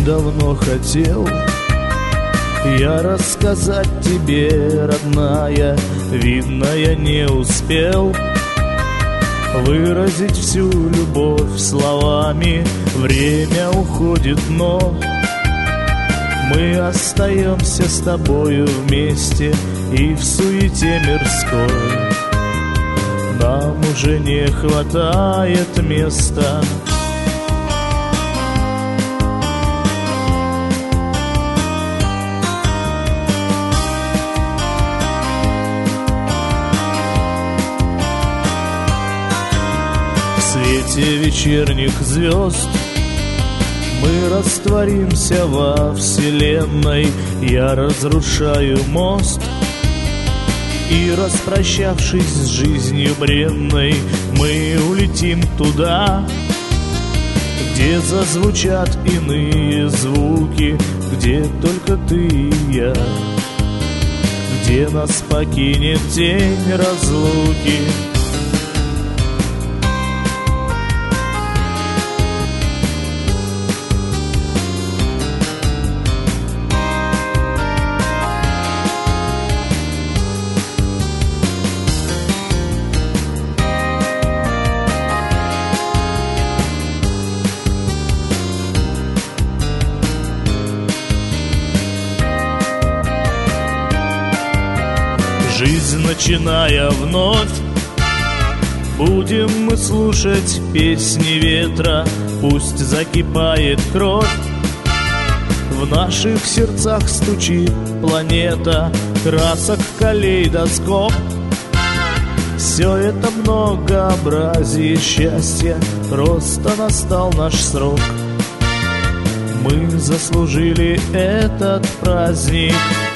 давно хотел я рассказать тебе, родная, видно, я не успел выразить всю любовь словами. Время уходит, но мы остаемся с тобою вместе, и в суете мирской нам уже не хватает места. В свете вечерних звезд мы растворимся во вселенной. Я разрушаю мост, и, распрощавшись с жизнью бренной, мы улетим туда, где зазвучат иные звуки, где только ты и я, где нас покинет тень разлуки. Жизнь, начиная вновь, будем мы слушать песни ветра. Пусть закипает кровь, в наших сердцах стучит планета красок калейдоскоп. Все это многообразие счастья, просто настал наш срок. Мы заслужили этот праздник.